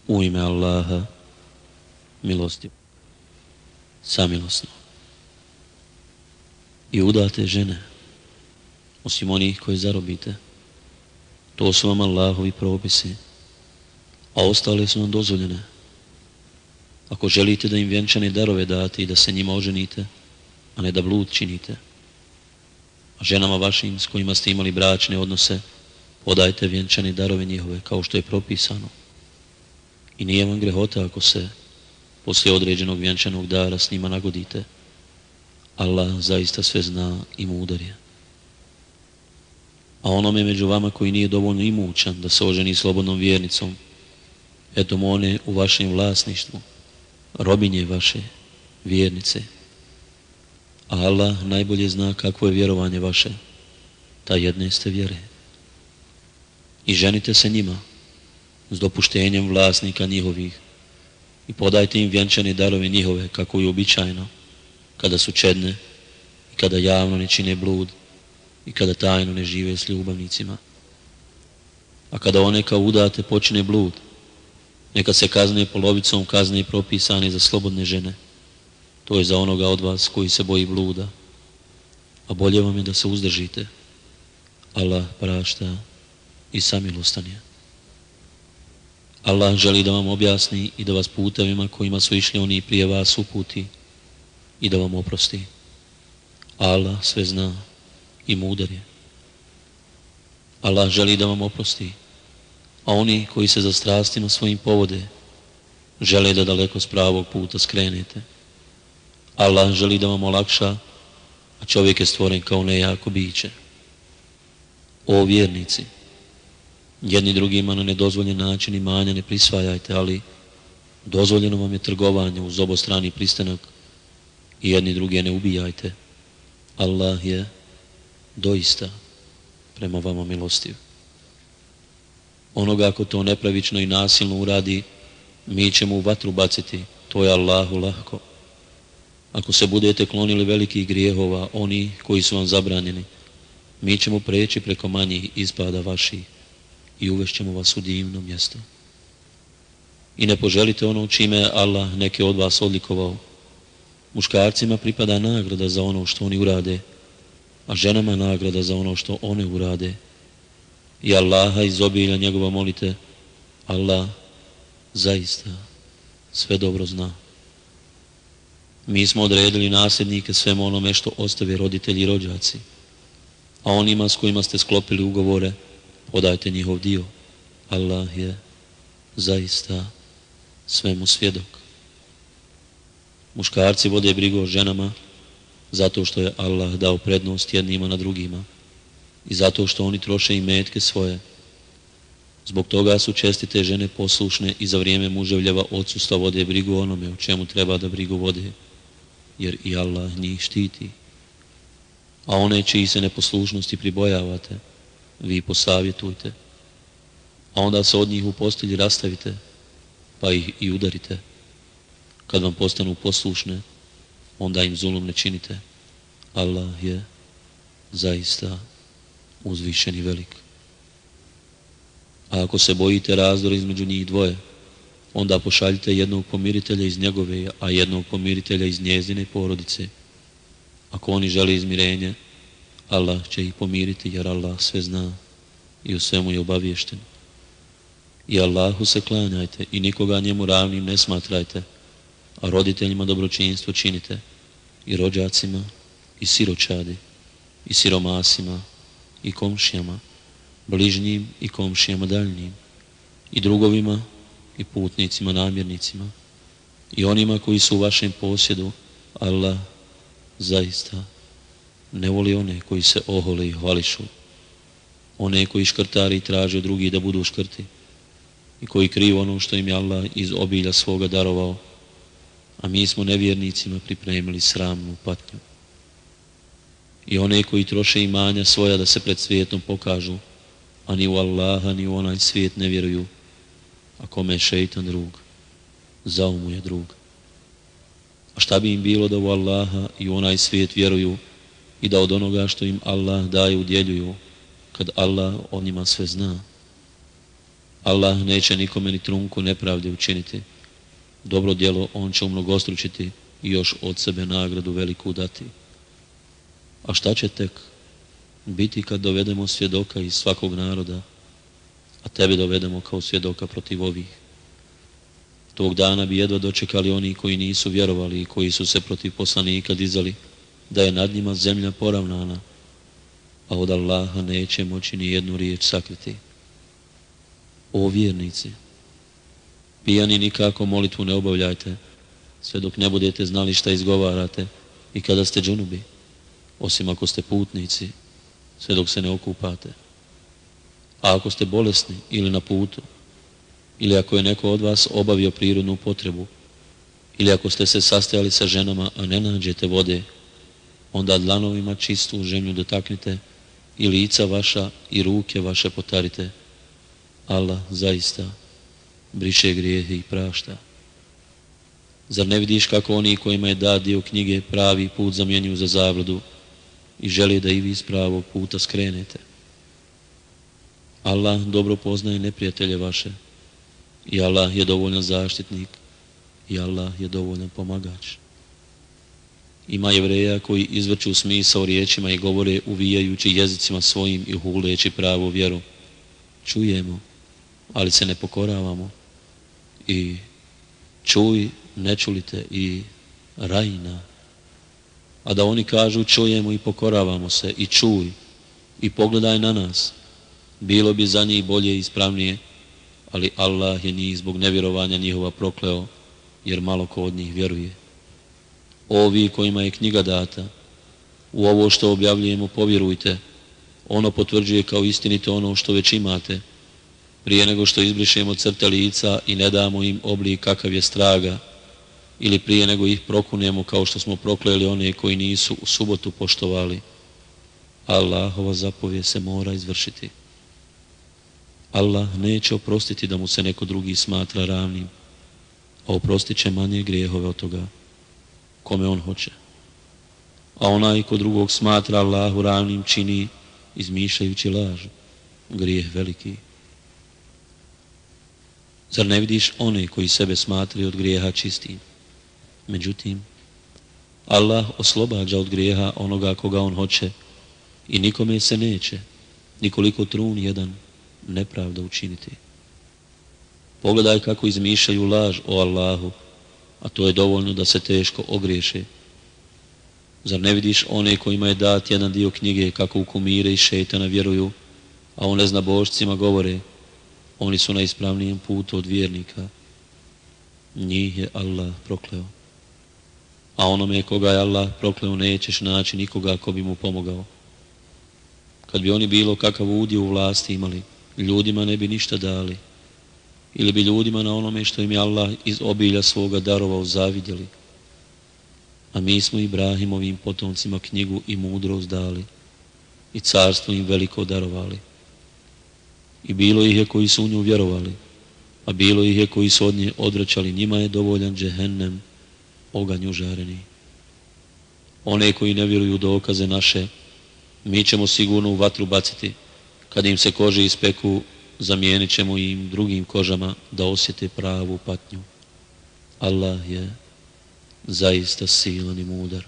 U ime Allaha, milostiv, samilosno. I udate žene, osim onih koje zarobite, to su vam Allahovi propisi, a ostale su vam dozvoljene. Ako želite da im vjenčane darove date i da se njima oženite, a ne da blud činite, a ženama vašim s kojima ste imali bračne odnose, podajte vjenčane darove njihove kao što je propisano. I nije vam grehota ako se poslije određenog vjenčanog dara s njima nagodite. Allah zaista sve zna i mudar je. A onome među vama koji nije dovoljno imućan da se oženi slobodnom vjernicom, eto mu one u vašem vlasništvu, robinje vaše, vjernice. A Allah najbolje zna kakvo je vjerovanje vaše, ta jedne ste vjere. I ženite se njima s dopuštenjem vlasnika njihovih i podajte im vjenčane darove njihove kako je uobičajeno, kada su čedne i kada javno ne čine blud i kada tajno ne žive s ljubavnicima. A kada one kao udate počine blud, neka se kazne polovicom kazne propisane za slobodne žene. To je za onoga od vas koji se boji bluda. A bolje vam je da se uzdržite. Allah prašta i samilostan je. Allah želi da vam objasni i da vas putevima kojima su išli oni prije vas uputi i da vam oprosti. Allah sve zna i mudar je. Allah želi da vam oprosti, a oni koji se za strastima svojim povode žele da daleko s pravog puta skrenete. Allah želi da vam olakša, a čovjek je stvoren kao nejako biće. O vjernici, jedni drugima na nedozvoljen način imanja ne prisvajajte, ali dozvoljeno vam je trgovanje uz obostrani pristanak i jedni druge ne ubijajte. Allah je doista prema vama milostiv. Onoga ako to nepravično i nasilno uradi, mi ćemo u vatru baciti, to je Allahu lahko. Ako se budete klonili velikih grijehova, oni koji su vam zabranjeni, mi ćemo preći preko manjih ispada vaših i uvešćemo vas u divno mjesto. I ne poželite ono čime je Allah neke od vas odlikovao. Muškarcima pripada nagrada za ono što oni urade, a ženama nagrada za ono što one urade. I Allaha iz obilja njegova molite, Allah zaista sve dobro zna. Mi smo odredili nasljednike svemu onome što ostave roditelji i rođaci, a onima s kojima ste sklopili ugovore, podajte njihov dio. Allah je zaista svemu svjedok. Muškarci vode brigu o ženama zato što je Allah dao prednost jednima na drugima i zato što oni troše imetke svoje. Zbog toga su čestite žene poslušne i za vrijeme muževljeva odsustva vode brigu o onome o čemu treba da brigu vode, jer i Allah njih štiti. A one čiji se neposlušnosti pribojavate, vi posavjetujte, a onda se od njih u postelji rastavite, pa ih i udarite. Kad vam postanu poslušne, onda im zulum ne činite. Allah je zaista uzvišen i velik. A ako se bojite razdora između njih dvoje, onda pošaljite jednog pomiritelja iz njegove, a jednog pomiritelja iz njezine porodice. Ako oni žele izmirenje, Allah će ih pomiriti, jer Allah sve zna i u svemu je obaviješten. I Allahu se klanjajte i nikoga njemu ravnim ne smatrajte, a roditeljima dobročinstvo činite, i rođacima, i siročadi, i siromasima, i komšijama, bližnjim i komšijama daljnjim, i drugovima, i putnicima, namjernicima, i onima koji su u vašem posjedu. Allah zaista ne voli one koji se ohole i hvališu, one koji škrtari i traže od drugih da budu škrti i koji kriju ono što im je Allah iz obilja svoga darovao, a mi smo nevjernicima pripremili sramnu patnju. I one koji troše imanja svoja da se pred svijetom pokažu, a ni u Allaha ni u onaj svijet ne vjeruju, a kome je šeitan drug, zao mu je drug. A šta bi im bilo da u Allaha i u onaj svijet vjeruju i da od onoga što im Allah daje udjeljuju, kad Allah o njima sve zna. Allah neće nikome ni trunku nepravde učiniti. Dobro djelo on će umnogostručiti i još od sebe nagradu veliku dati. A šta će tek biti kad dovedemo svjedoka iz svakog naroda, a tebe dovedemo kao svjedoka protiv ovih? Tog dana bi jedva dočekali oni koji nisu vjerovali i koji su se protiv poslanika dizali, da je nad njima zemlja poravnana, a od Allaha neće moći ni jednu riječ sakriti. O vjernici, pijani nikako molitvu ne obavljajte, sve dok ne budete znali šta izgovarate i kada ste džunubi, osim ako ste putnici, sve dok se ne okupate. A ako ste bolesni ili na putu, ili ako je neko od vas obavio prirodnu potrebu, ili ako ste se sastajali sa ženama, a ne nađete vode, onda dlanovima čistu zemlju dotaknite i lica vaša i ruke vaše potarite. Allah zaista briše grijehe i prašta. Zar ne vidiš kako oni kojima je dat dio knjige pravi put zamjenjuju za zabludu i žele da i vi s pravog puta skrenete? Allah dobro poznaje neprijatelje vaše i Allah je dovoljan zaštitnik i Allah je dovoljan pomagač. Ima Jevreja koji izvrću smisao riječima i govore uvijajući jezicima svojim i huleći pravu vjeru. Čujemo, ali se ne pokoravamo. I čuj, ne čulite, i rajna. A da oni kažu čujemo i pokoravamo se, i čuj, i pogledaj na nas, bilo bi za njih bolje i ispravnije, ali Allah je njih zbog nevjerovanja njihova prokleo, jer malo ko od njih vjeruje. Ovi kojima je knjiga data, u ovo što objavljujemo povjerujte, ono potvrđuje kao istinito ono što već imate, prije nego što izbrišemo crte lica i ne damo im oblik kakav je straga, ili prije nego ih prokunemo kao što smo prokleli one koji nisu u subotu poštovali. Allahova zapovjed se mora izvršiti. Allah neće oprostiti da mu se neko drugi smatra ravnim, a oprostit će manje grijehove od toga, kome on hoće. A onaj ko drugog smatra Allahu ravnim čini, izmišljajući laž, grijeh veliki. Zar ne vidiš one koji sebe smatraju od grijeha čistim? Međutim, Allah oslobađa od grijeha onoga koga on hoće i nikome se neće, nikoliko trun jedan, nepravda učiniti. Pogledaj kako izmišljaju laž o Allahu, a to je dovoljno da se teško ogriješe. Zar ne vidiš one kojima je dat jedan dio knjige kako u kumire i šejtana vjeruju, a o neznabošcima govore, oni su na ispravnijem putu od vjernika. Njih je Allah prokleo. A onome koga je Allah prokleo nećeš naći nikoga ko bi mu pomogao. Kad bi oni bilo kakav udio u vlasti imali, ljudima ne bi ništa dali, ili bi ljudima na onome što im je Allah iz obilja svoga darovao zavidjeli. A mi smo Ibrahimovim potomcima knjigu i mudrost dali i carstvo im veliko darovali. I bilo ih je koji su u nju vjerovali, a bilo ih je koji su od nje odvraćali, njima je dovoljan džehennem, oganj užareni. One koji ne vjeruju dokaze naše, mi ćemo sigurno u vatru baciti. Kad im se kože ispeku, zamijenit ćemo im drugim kožama da osjete pravu patnju. Allah je zaista silan i mudar.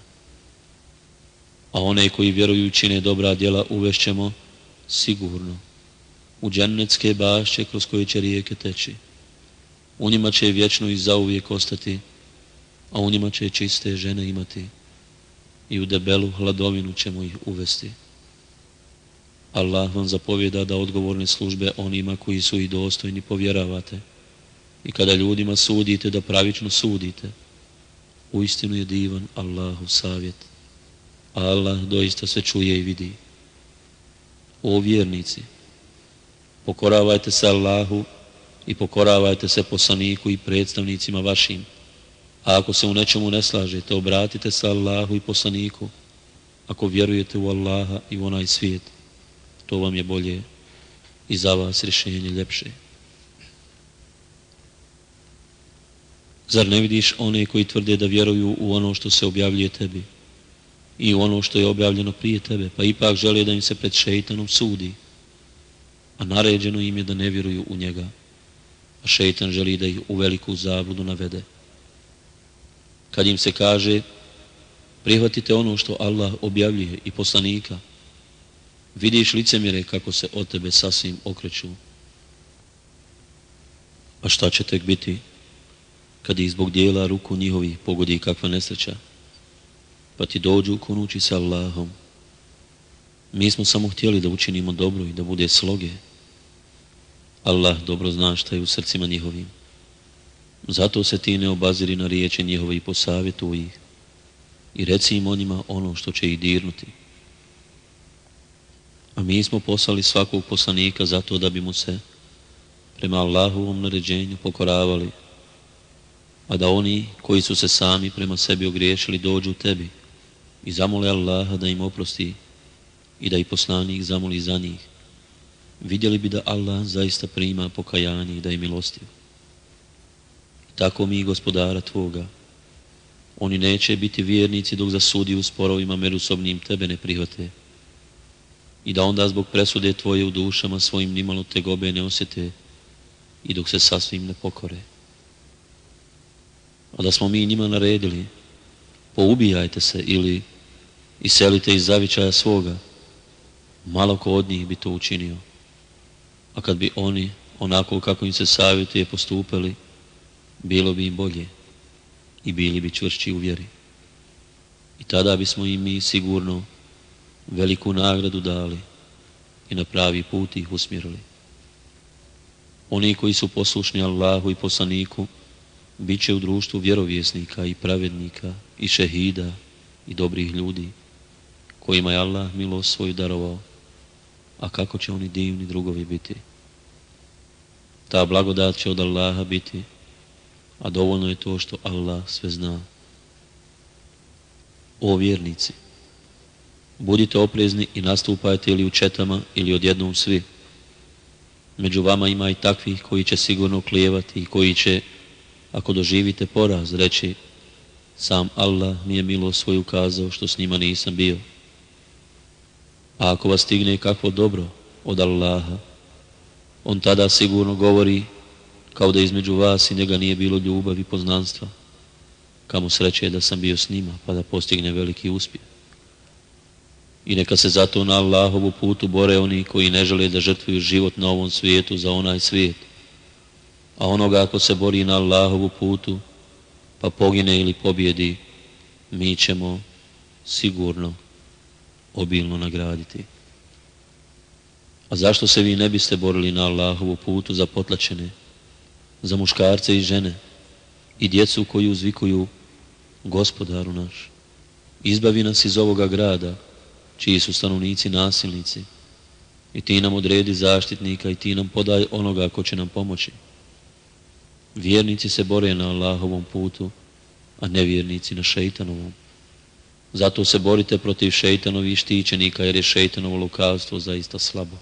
A one koji vjeruju čine dobra djela uvešćemo sigurno u džennetske bašće kroz koje će rijeke teći. U njima će vječno i zauvijek ostati, a u njima će čiste žene imati i u debelu hladovinu ćemo ih uvesti. Allah vam zapovjeda da odgovorne službe onima koji su i dostojni povjeravate i kada ljudima sudite da pravično sudite. Uistinu je divan Allahov savjet, a Allah doista se čuje i vidi. O vjernici, pokoravajte se Allahu i pokoravajte se poslaniku i predstavnicima vašim. A ako se u nečemu ne slažete, obratite se Allahu i poslaniku. Ako vjerujete u Allaha i u onaj svijet, to vam je bolje i za vas rješenje ljepše. Zar ne vidiš one koji tvrde da vjeruju u ono što se objavljuje tebi i u ono što je objavljeno prije tebe, pa ipak žele da im se pred šejtanom sudi, a naređeno im je da ne vjeruju u njega a šeitan želi da ih u veliku zabludu navede. Kad im se kaže, prihvatite ono što Allah objavljuje i poslanika, vidiš licemjere kako se od tebe sasvim okreću. A šta će tek biti kad ih zbog dijela ruku njihovih pogodi kakva nesreća, pa ti dođu kunući sa Allahom. Mi smo samo htjeli da učinimo dobro i da bude sloge. Allah dobro zna šta je u srcima njihovim. Zato se ti ne obaziri na riječi njihove i posavjetuj ih i reci im o njima ono što će ih dirnuti. A mi smo poslali svakog poslanika zato da bi mu se prema Allahovom naređenju pokoravali, a da oni koji su se sami prema sebi ogriješili dođu tebi i zamole Allaha da im oprosti i da i poslanik zamoli za njih. Vidjeli bi da Allah zaista prima pokajanje i da je milostiv. I tako mi, gospodara tvoga, oni neće biti vjernici dok za sudi u sporovima međusobnim tebe ne prihvate i da onda zbog presude tvoje u dušama svojim nimalo tegobe ne osjete i dok se sasvim ne pokore. A da smo mi njima naredili, poubijajte se ili iselite iz zavičaja svoga, malo ko od njih bi to učinio. A kad bi oni, onako kako im se savjetuje, postupali, bilo bi im bolje i bili bi čvršći u vjeri. I tada bismo im mi sigurno veliku nagradu dali i na pravi put ih usmjerili. Oni koji su poslušni Allahu i poslaniku, bit će u društvu vjerovjesnika i pravednika i šehida i dobrih ljudi, kojima je Allah milost svoju darovao, a kako će oni divni drugovi biti. Ta blagodat će od Allaha biti, a dovoljno je to što Allah sve zna. O vjernici, budite oprezni i nastupajte ili u četama ili odjednom svi. Među vama ima i takvih koji će sigurno klijevati i koji će, ako doživite poraz, reći, sam Allah mi je milost svoju ukazao što s njima nisam bio. A ako vas stigne kakvo dobro od Allaha, on tada sigurno govori kao da između vas i njega nije bilo ljubavi i poznanstva. Kamo sreće da sam bio s njima pa da postigne veliki uspjeh. I neka se zato na Allahovu putu bore oni koji ne žele da žrtvuju život na ovom svijetu za onaj svijet. A onoga ako se bori na Allahovu putu pa pogine ili pobjedi, mi ćemo sigurno obilno nagraditi. A zašto se vi ne biste borili na Allahovu putu za potlačene, za muškarce i žene i djecu koji uzvikuju Gospodaru naš, izbavi nas iz ovoga grada čiji su stanovnici nasilnici i ti nam odredi zaštitnika i ti nam podaj onoga ko će nam pomoći. Vjernici se bore na Allahovom putu, a nevjernici na šeitanovom. Zato se borite protiv šeitanovih štićenika jer je šeitanovo lukavstvo zaista slabo.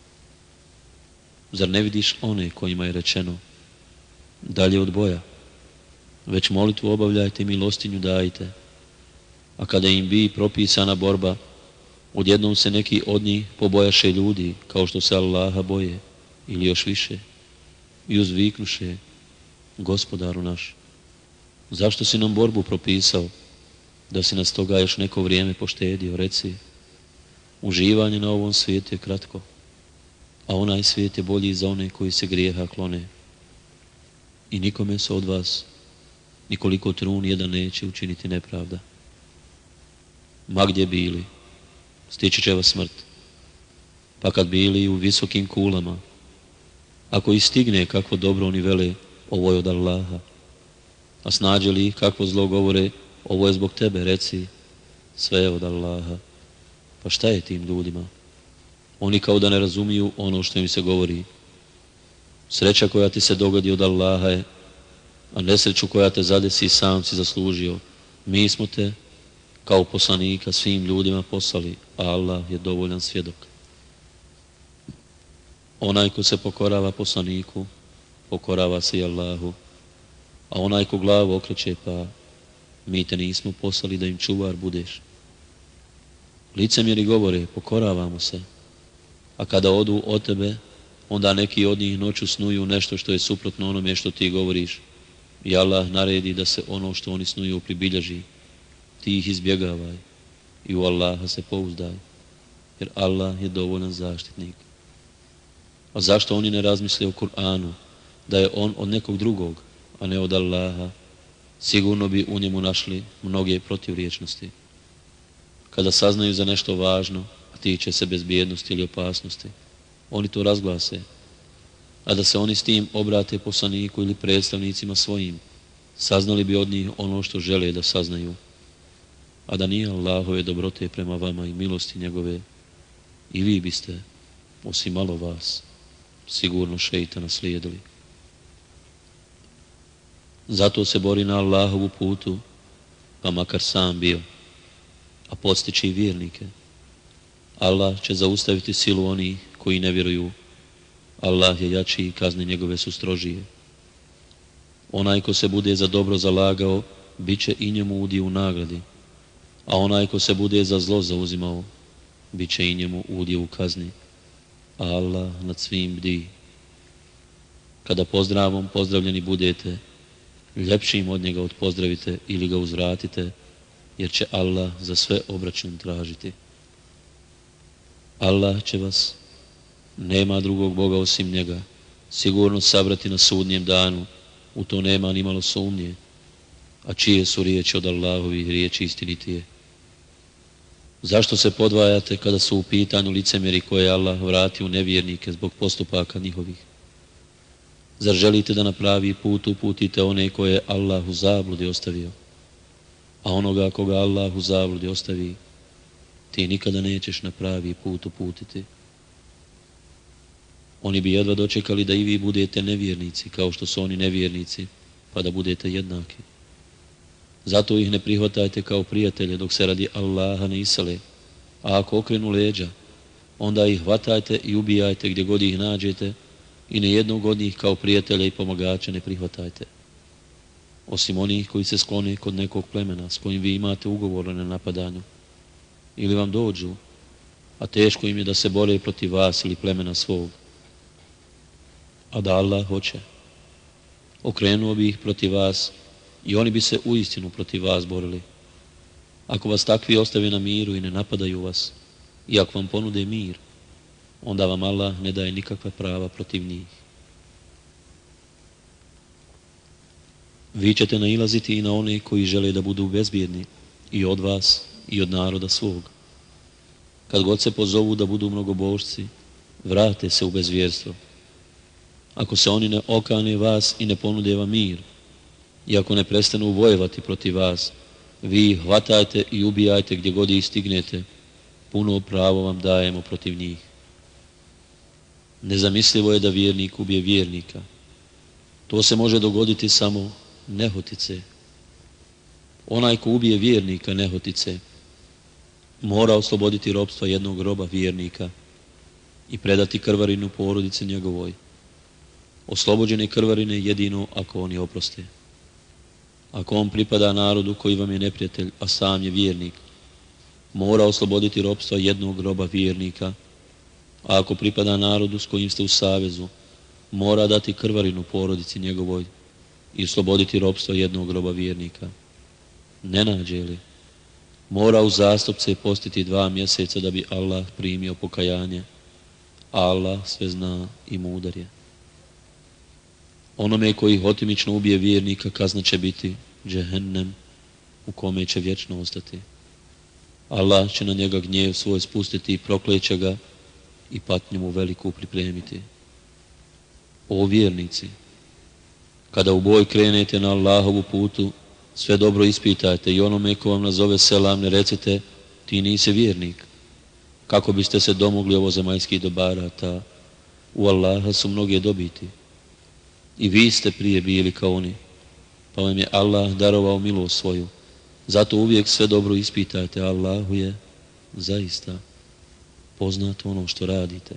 Zar ne vidiš one kojima je rečeno dalje od boja, već molitvu obavljajte i milostinju dajte, a kada im bi propisana borba, odjednom se neki od njih pobojaše ljudi kao što se Allaha boje ili još više i uzviknuše, Gospodaru naš, zašto si nam borbu propisao, da si nas toga još neko vrijeme poštedio, reci, uživanje na ovom svijetu je kratko, a onaj svijet je bolji za one koji se grijeha klone. I nikome se od vas, nikoliko trun jedan neće učiniti nepravda. Ma gdje bili, stići će vas smrt, pa kad bili u visokim kulama, ako ih stigne kakvo dobro oni vele, ovo je od Allaha, a snađe li ih kakvo zlo govore, ovo je zbog tebe, reci, sve je od Allaha. Pa šta je tim ljudima? Oni kao da ne razumiju ono što im se govori. Sreća koja ti se dogodi od Allaha je, a nesreću koja te zadesi sam si zaslužio. Mi smo te kao poslanika svim ljudima poslali, a Allah je dovoljan svjedok. Onaj ko se pokorava poslaniku, pokorava se i Allahu, a onaj ko glavu okreće, pa mi te nismo poslali da im čuvar budeš. Licemjeri govore, pokoravamo se, a kada odu od tebe, onda neki od njih noću snuju nešto što je suprotno onome što ti govoriš. I Allah naredi da se ono što oni snuju pribilježi. Ti ih izbjegavaj i u Allaha se pouzdaj, jer Allah je dovoljan zaštitnik. A zašto oni ne razmisle o Kur'anu, da je on od nekog drugog, a ne od Allaha? Sigurno bi u njemu našli mnoge protivriječnosti. Kada saznaju za nešto važno, a tiče se bezbjednosti ili opasnosti, oni to razglase, a da se oni s tim obrate poslaniku ili predstavnicima svojim, saznali bi od njih ono što žele da saznaju. A da nije Allahove dobrote prema vama i milosti njegove, i vi biste, osim malo vas, sigurno šeitana slijedili. Zato se bori na Allahovu putu, pa makar sam bio, a podstiči i vjernike. Allah će zaustaviti silu onih koji ne vjeruju. Allah je jači i kazne njegove su strožije. Onaj ko se bude za dobro zalagao, bit će i njemu udio u nagradi, a onaj ko se bude za zlo zauzimao, bit će i njemu udio u kazni. A Allah nad svim bdi. Kada pozdravom pozdravljeni budete, ljepšim od njega odpozdravite ili ga uzvratite, jer će Allah za sve obračun tražiti. Allah će vas, nema drugog Boga osim njega, sigurno sabrati na sudnjem danu, u to nema ni malo sumnje, a čije su riječi od Allahovih riječi istinitije. Zašto se podvajate kada su u pitanju licemjeri koje Allah vrati u nevjernike zbog postupaka njihovih? Zar želite da na pravi put uputite one koje Allah u zabludi ostavio? A onoga koga Allah u zabludi ostavi, ti nikada nećeš na pravi put uputiti. Oni bi jedva dočekali da i vi budete nevjernici, kao što su oni nevjernici, pa da budete jednaki. Zato ih ne prihvatajte kao prijatelje dok se radi Allaha ne isele, a ako okrenu leđa, onda ih hvatajte i ubijajte gdje god ih nađete i nijednog od njih kao prijatelja i pomagača ne prihvatajte. Osim onih koji se sklone kod nekog plemena s kojim vi imate ugovor o nenapadanju, ili vam dođu, a teško im je da se bore protiv vas ili plemena svog. A da Allah hoće, okrenuo bi ih protiv vas i oni bi se uistinu protiv vas borili. Ako vas takvi ostave na miru i ne napadaju vas, i ako vam ponude mir, onda vam Allah ne daje nikakva prava protiv njih. Vi ćete nailaziti i na one koji žele da budu bezbjedni, i od vas i od naroda svog. Kad god se pozovu da budu mnogobožci, vrate se u bezvjerstvo. Ako se oni ne okane vas i ne ponude vam mir, i ako ne prestanu vojevati protiv vas, vi ih hvatajte i ubijajte gdje god ih stignete, puno pravo vam dajemo protiv njih. Nezamislivo je da vjernik ubije vjernika. To se može dogoditi samo nehotice. Onaj ko ubije vjernika nehotice, mora osloboditi robstva jednog roba vjernika i predati krvarinu porodici njegovoj. Oslobođene krvarine jedino ako oni oproste. Ako on pripada narodu koji vam je neprijatelj, a sam je vjernik, mora osloboditi robstva jednog roba vjernika, a ako pripada narodu s kojim ste u savezu, mora dati krvarinu porodici njegovoj i osloboditi robstva jednog roba vjernika. Ne nađe li, mora uzastopce postiti 2 mjeseca da bi Allah primio pokajanje, a Allah sve zna i mudar je. Onome koji hotimično ubije vjernika kazna će biti džehennem u kome će vječno ostati. Allah će na njega gnjev svoj spustiti i prokleće ga i patnju mu veliku pripremiti. O vjernici, kada u boj krenete na Allahovu putu, sve dobro ispitajte i onome ko vam nazove selam ne recite ti nisi vjernik. Kako biste se domogli ovozemaljskih dobara, ta u Allaha su mnoge dobiti. I vi ste prije bili kao oni, pa vam je Allah darovao milost svoju. Zato uvijek sve dobro ispitajte, Allahu je zaista poznato ono što radite.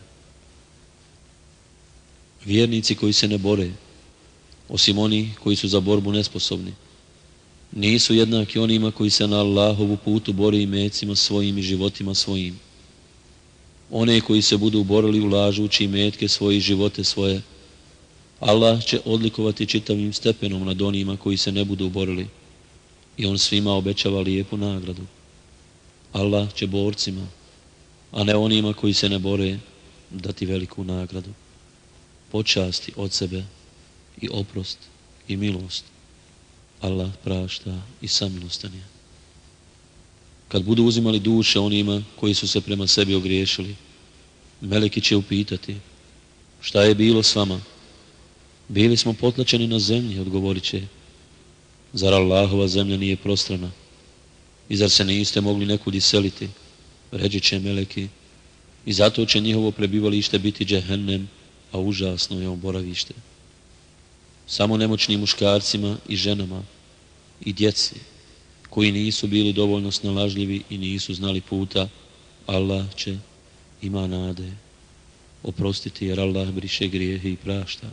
Vjernici koji se ne bore, osim oni koji su za borbu nesposobni, nisu jednaki onima koji se na Allahovu putu bore i mecima svojim i životima svojim. one koji se budu borili ulažući metke svoje i živote svoje, Allah će odlikovati čitavim stepenom nad onima koji se ne budu borili i on svima obećava lijepu nagradu. Allah će borcima, a ne onima koji se ne bore, dati veliku nagradu, počasti od sebe i oprost i milost. Allah prašta i samilostan je. Kad budu uzimali duše onima koji su se prema sebi ogriješili, meleki će upitati: šta je bilo s vama? Bili smo potlačeni na zemlji, odgovorit će: zar Allahova zemlja nije prostrana? I zar se niste mogli nekud iseliti? Reći će meleki: i zato će njihovo prebivalište biti džehennem, a užasno je boravište. Samo nemoćnim muškarcima i ženama i djeci koji nisu bili dovoljno snalažljivi i nisu znali puta, Allah će, ima nade, oprostiti, jer Allah briše grijehe i prašta.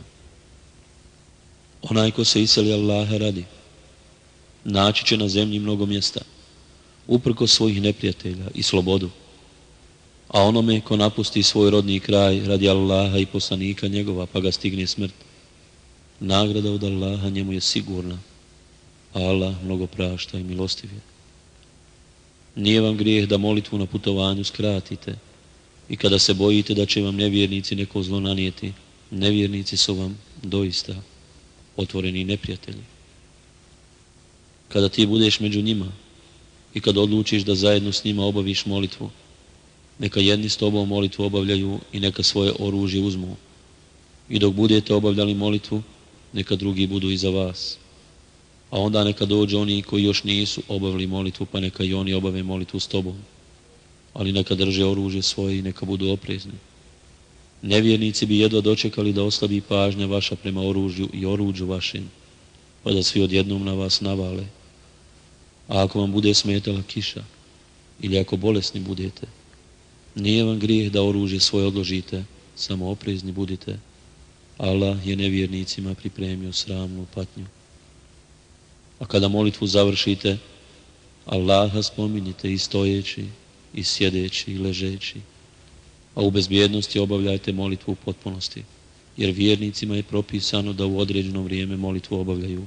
Onaj ko se iseli Allaha radi, naći će na zemlji mnogo mjesta, uprko svojih neprijatelja i slobodu. A onome ko napusti svoj rodni kraj radi Allaha i poslanika njegova, pa ga stigne smrt, nagrada od Allaha njemu je sigurna, a Allah mnogo prašta i milostiv je. Nije vam grijeh da molitvu na putovanju skratite i kada se bojite da će vam nevjernici neko zlo nanijeti, nevjernici su vam doista otvoreni neprijatelji. Kada ti budeš među njima i kad odlučiš da zajedno s njima obaviš molitvu, neka jedni s tobom molitvu obavljaju i neka svoje oružje uzmu. I dok budete obavljali molitvu, neka drugi budu iza vas. A onda neka dođu oni koji još nisu obavili molitvu, pa neka i oni obave molitvu s tobom. Ali neka drže oružje svoje i neka budu oprezni. Nevjernici bi jedva dočekali da oslabi pažnja vaša prema oružju i oruđu vašem, pa da svi odjednom na vas navale. A ako vam bude smetala kiša, ili ako bolesni budete, nije vam grijeh da oružje svoje odložite, samo oprezni budite. Allah je nevjernicima pripremio sramnu patnju. A kada molitvu završite, Allaha spominjite i stojeći, i sjedeći, i ležeći. A u bezbjednosti obavljajte molitvu u potpunosti, jer vjernicima je propisano da u određeno vrijeme molitvu obavljaju.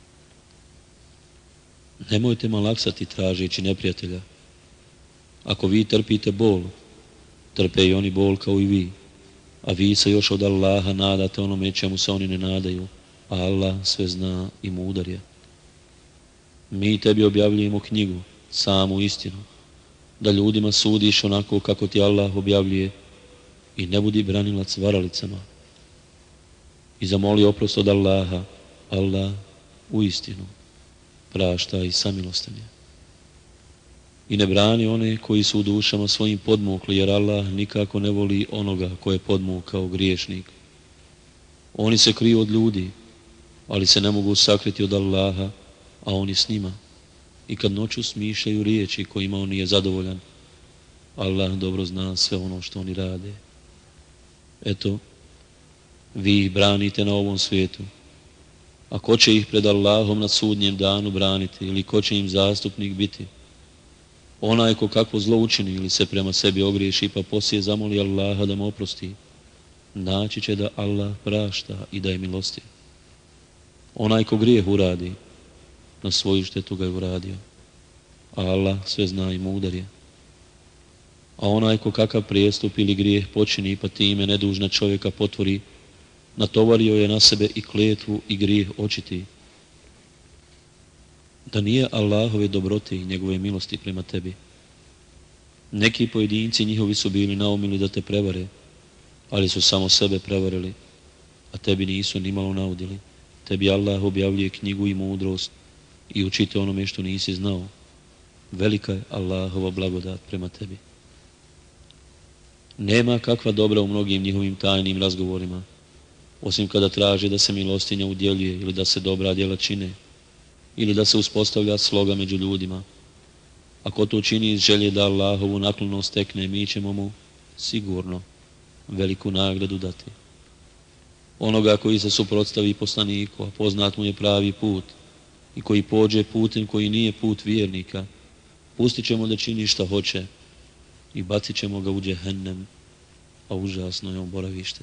Nemojte malaksati tražeći neprijatelja. Ako vi trpite bol, trpe i oni bol kao i vi, a vi se još od Allaha nadate onome čemu se oni ne nadaju, a Allah sve zna i mudar je. Mi tebi objavljujemo knjigu, samu istinu, da ljudima sudiš onako kako ti Allah objavljuje i ne budi branilac varalicama. I zamoli oprost od Allaha, Allah u istinu prašta i samilostan je. I ne brani one koji su u dušama svojim podmukli, jer Allah nikako ne voli onoga ko je podmukao griješnik. Oni se kriju od ljudi, ali se ne mogu sakriti od Allaha, a oni s njima. I kad noću smišljaju riječi kojima on nije zadovoljan, Allah dobro zna sve ono što oni rade. Eto, vi ih branite na ovom svijetu. A ko će ih pred Allahom na sudnjem danu braniti ili ko će im zastupnik biti? Onaj ko kakvo zlo učini ili se prema sebi ogriješi pa poslije zamoli Allaha da mu oprosti, naći će da Allah prašta i da je milostiv. Onaj ko grijeh uradi, na svoju štetu ga je uradio, a Allah sve zna i mudar je. A onaj ko kakav prijestup ili grijeh počini pa time nedužna čovjeka potvori, natovario je na sebe i kletvu i grijeh očiti. Da nije Allahove dobrote i njegove milosti prema tebi. Neki pojedinci njihovi su bili naumili da te prevare, ali su samo sebe prevarili, a tebi nisu nimalo naudili. Tebi Allah objavljuje knjigu i mudrost i učite onome što nisi znao. Velika je Allahova blagodat prema tebi. Nema kakva dobra u mnogim njihovim tajnim razgovorima, osim kada traže da se milostinja udjeljuje ili da se dobra djela čine, ili da se uspostavlja sloga među ljudima. Ako to čini iz želje da Allahovu naklonost stekne, mi ćemo mu sigurno veliku nagradu dati. Onoga koji se suprotstavi poslaniku, a poznat mu je pravi put, i koji pođe putem koji nije put vjernika, pustit ćemo da čini šta hoće, i bacit ćemo ga u džehennem, a užasno je on boravište.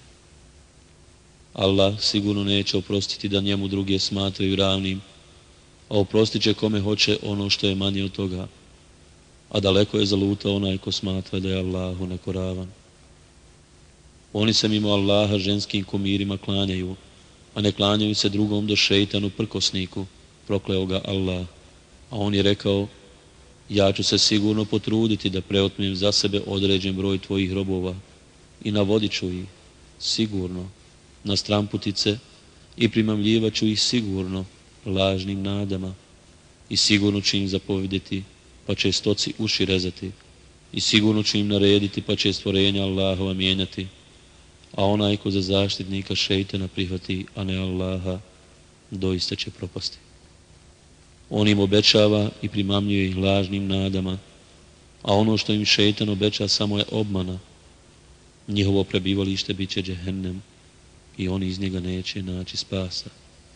Allah sigurno neće oprostiti da njemu druge smatraju ravnim, a oprostit će kome hoće ono što je manje od toga, a daleko je zalutao onaj ko smatra da je Allahu nekoravan. Oni se mimo Allaha ženskim kumirima klanjaju, a ne klanjaju se drugom do šeitanu prkosniku, prokleo ga Allah, a on je rekao, ja ću se sigurno potruditi da preotmim za sebe određen broj tvojih robova i navodit ću ih, sigurno, na stramputice i primamljivat ću ih sigurno lažnim nadama i sigurno ću im zapovjediti, pa će stoci uši rezati i sigurno ću im narediti, pa će stvorenja Allahova mijenjati, a onaj ko za zaštitnika šeitana prihvati, a ne Allaha, doista će propasti. On im obećava i primamljuje ih lažnim nadama, a ono što im šeitan obeća samo je obmana. Njihovo prebivalište bit će džehennem i oni iz njega neće naći spasa.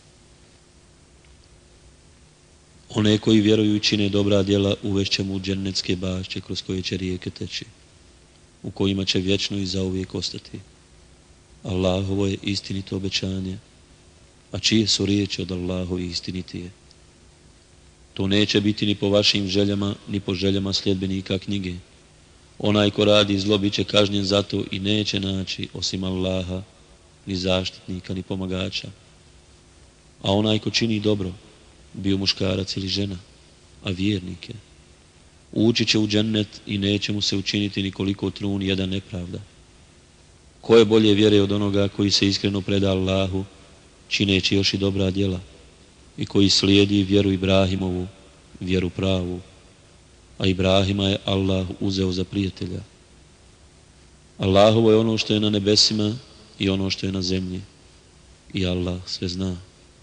One koji vjeruju i čine dobra djela uvešćemo u džennetske bašće kroz koje će rijeke teći, u kojima će vječno i zauvijek ostati. Allahovo je istinito obećanje, a čije su riječi od Allahovi istinitije. To neće biti ni po vašim željama, ni po željama sljedbenika knjige. Onaj ko radi zlo bit će kažnjen za to i neće naći, osim Allaha, ni zaštitnika, ni pomagača. A onaj ko čini dobro, bio muškarac ili žena, a vjernike, ući će u džennet i neće mu se učiniti nikoliko trun jedan nepravda. Ko je bolje vjere od onoga koji se iskreno preda Allahu, čineći još i dobra djela, i koji slijedi vjeru Ibrahimovu, vjeru pravu, a Ibrahima je Allah uzeo za prijatelja. Allahovo je ono što je na nebesima i ono što je na zemlji, i Allah sve zna.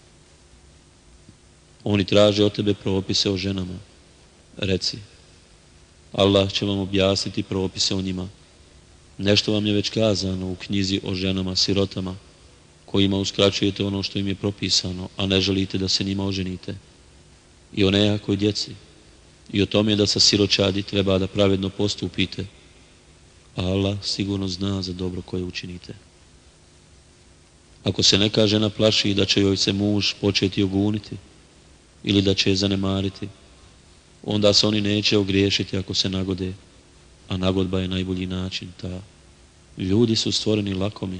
Oni traže od tebe propise o ženama. Reci, Allah će vam objasniti propise o njima. Nešto vam je već kazano u knjizi o ženama sirotama, kojima uskraćujete ono što im je propisano, a ne želite da se njima oženite. I o nejakoj djeci, i o tome da sa siročadi treba da pravedno postupite, a Allah sigurno zna za dobro koje učinite. Ako se neka žena plaši da će joj se muž početi oguniti, ili da će je zanemariti, onda se oni neće ogriješiti ako se nagode, a nagodba je najbolji način ta. Ljudi su stvoreni lakomi.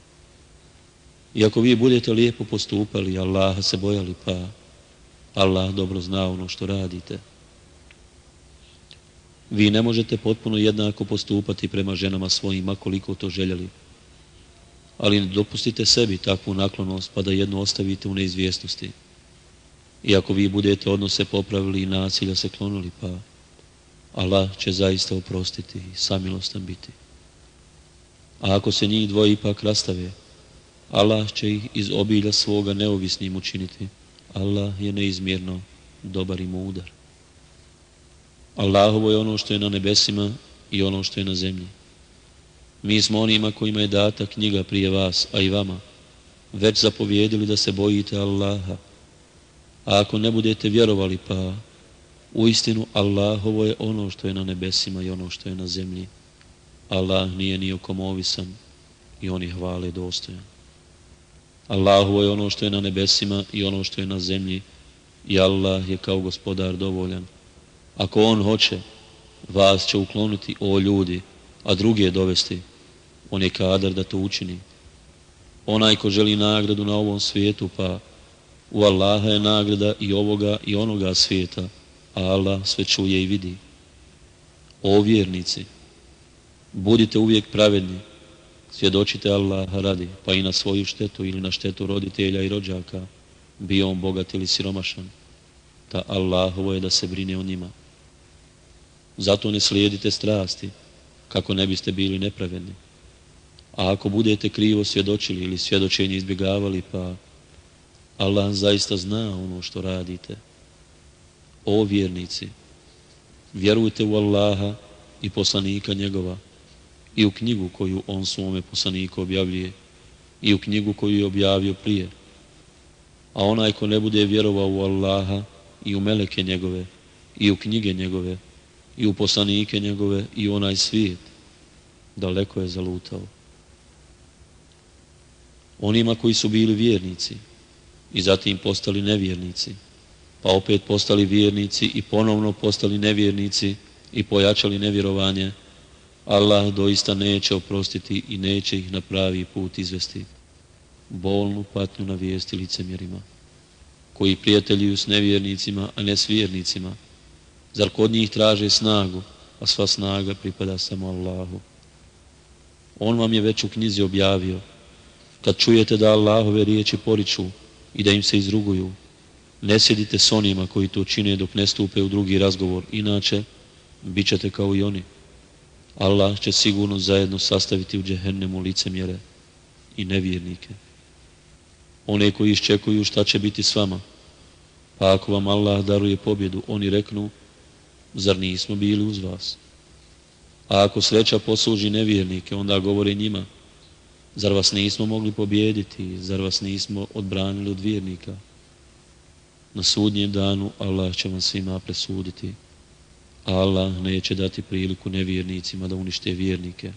I ako vi budete lijepo postupali, Allaha se bojali, pa Allah dobro zna ono što radite. Vi ne možete potpuno jednako postupati prema ženama svojima koliko to željeli, ali ne dopustite sebi takvu naklonost pa da jednu ostavite u neizvjesnosti. I ako vi budete odnose popravili i nasilja se klonili, pa Allah će zaista oprostiti i samilostan biti. A ako se njih dvoje ipak rastave, Allah će ih iz obilja svoga neovisnim učiniti. Allah je neizmjerno dobar i mudar. Allahovo je ono što je na nebesima i ono što je na zemlji. Mi smo onima kojima je data knjiga prije vas, a i vama, već zapovjedili da se bojite Allaha. A ako ne budete vjerovali, pa uistinu Allahovo je ono što je na nebesima i ono što je na zemlji. Allah nije ni o kom ovisan i on je hvale dostojan. Allahovo je ono što je na nebesima i ono što je na zemlji i Allah je kao gospodar dovoljan. Ako on hoće, vas će ukloniti, o ljudi, a druge dovesti. On je kadar da to učini. Onaj ko želi nagradu na ovom svijetu, pa u Allaha je nagrada i ovoga i onoga svijeta, a Allah sve čuje i vidi. O vjernici, budite uvijek pravedni, svjedočite Allaha radi, pa i na svoju štetu ili na štetu roditelja i rođaka, bio on bogat ili siromašan, ta Allahovo je da se brine o njima. Zato ne slijedite strasti, kako ne biste bili nepravedni. A ako budete krivo svjedočili ili svjedočenje izbjegavali, pa Allah zaista zna ono što radite. O vjernici, vjerujte u Allaha i poslanika njegova, i u knjigu koju on svome poslaniku objavljuje, i u knjigu koju je objavio prije. A onaj ko ne bude vjerovao u Allaha i u meleke njegove, i u knjige njegove, i u poslanike njegove i onaj svijet, daleko je zalutao. Onima koji su bili vjernici i zatim postali nevjernici, pa opet postali vjernici i ponovno postali nevjernici i pojačali nevjerovanje, Allah doista neće oprostiti i neće ih na pravi put izvesti. Bolnu patnju navijesti licemjerima, koji prijateljuju s nevjernicima, a ne s vjernicima. Zar kod njih traže snagu, a sva snaga pripada samo Allahu? On vam je već u knjizi objavio, kad čujete da Allahove riječi poriču i da im se izruguju, ne sjedite s onima koji to čine dok ne stupe u drugi razgovor, inače bit ćete kao i oni. Allah će sigurno zajedno sastaviti u džehennemu licemjere i nevjernike. One koji iščekuju šta će biti s vama, pa ako vam Allah daruje pobjedu, oni reknu, zar nismo bili uz vas? A ako sreća posluži nevjernike, onda govore njima, zar vas nismo mogli pobijediti, zar vas nismo odbranili od vjernika? Na sudnjem danu Allah će vam svima presuditi, a Allah neće dati priliku nevjernicima da unište vjernike.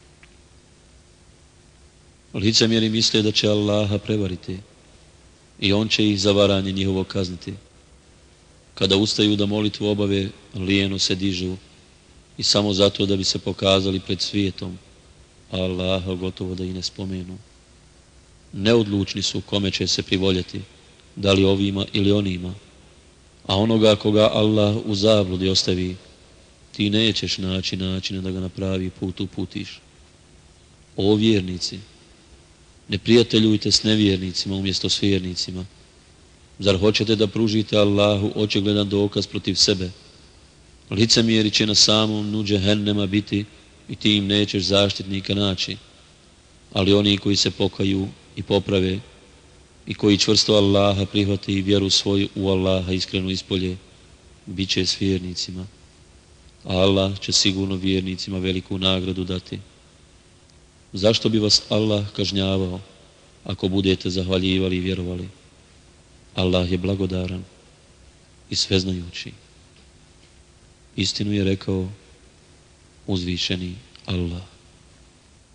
Licemjeri misle da će Allaha prevariti i on će ih za varanje njihovo kazniti. Kada ustaju da molitvu obave, lijeno se dižu i samo zato da bi se pokazali pred svijetom, a Allaha gotovo da i ne spomenu. Neodlučni su kome će se privoljeti, da li ovima ili onima, a onoga koga Allah u zabludi ostavi, ti nećeš naći načina da ga na pravi put uputiš. O vjernici, ne prijateljujte s nevjernicima umjesto s vjernicima. Zar hoćete da pružite Allahu očigledan dokaz protiv sebe? Licemjeri će na samom dnu džehennema biti i ti im nećeš zaštitnika naći. Ali oni koji se pokaju i poprave i koji čvrsto Allaha prihvate i vjeru svoju u Allaha iskreno ispolje, bit će s vjernicima. A Allah će sigurno vjernicima veliku nagradu dati. Zašto bi vas Allah kažnjavao ako budete zahvaljivali i vjerovali? Allah je blagodaran i sveznajući. Istinu je rekao uzvišeni Allah.